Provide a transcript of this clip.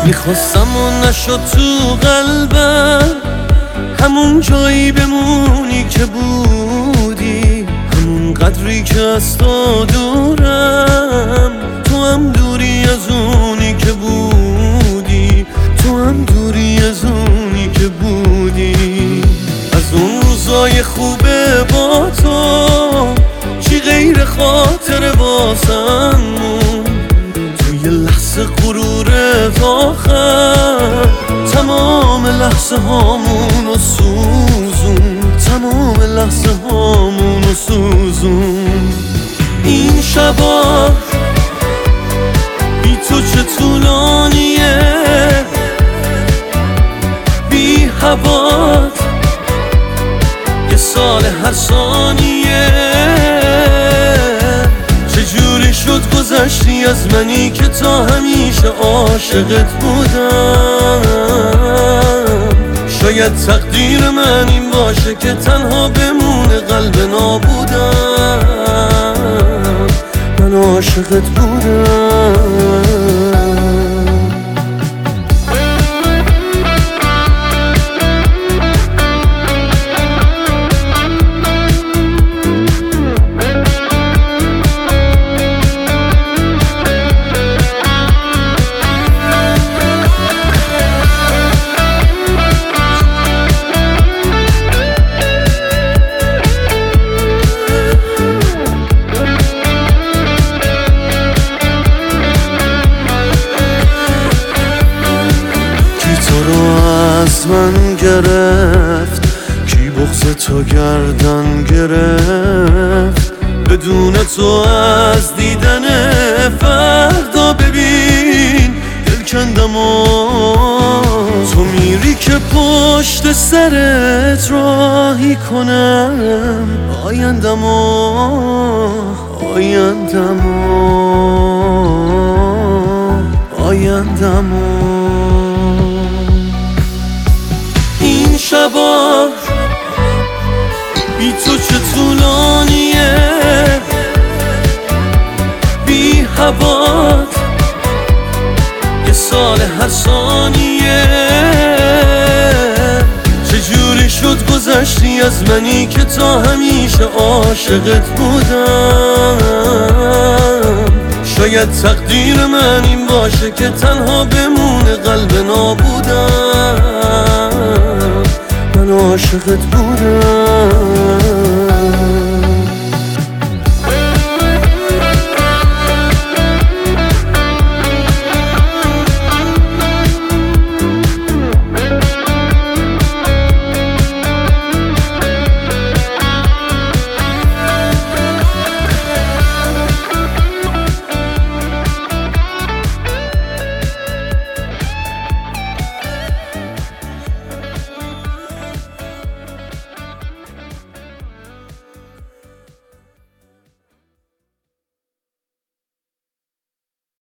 میخواستم و نشد تو قلبم، همون جایی بمونی که بودی، همون قدری که از تو دورم. تو هم دوری از اونی که بودی، تو هم دوری از اونی که بودی. از اون روزای خوبه با تو چی غیر خاطر واسم مون، توی لحظه غرورت آخر تمام لحظه هامونو سوزون، تمام لحظه هامونو سوزون. این شبا بی تو چه طولانیه، بی هوات یه سال هر ثانیه. چجوری شد گذشتی از منی که تا همیشه عاشقت بودم. شاید تقدیر من این باشه که تنها بمونه قلب نابودم. من عاشقت بودم. از من گرفت کی بغض تو گردن گرفت، بدون تو از دیدن فردا ببین دل کندم و تو میری که پشت سرت راهی کنم آیندم و آیندم و آیندم و. این شبا بی تو چه طولانیه، بی هوات یه سال هر ثانیه. چجوری شد گذشتی از منی که تا همیشه عاشقت بودم. شاید تقدیر من این باشه که تنها بمونه قلب نابودم. من عاشقت بودم.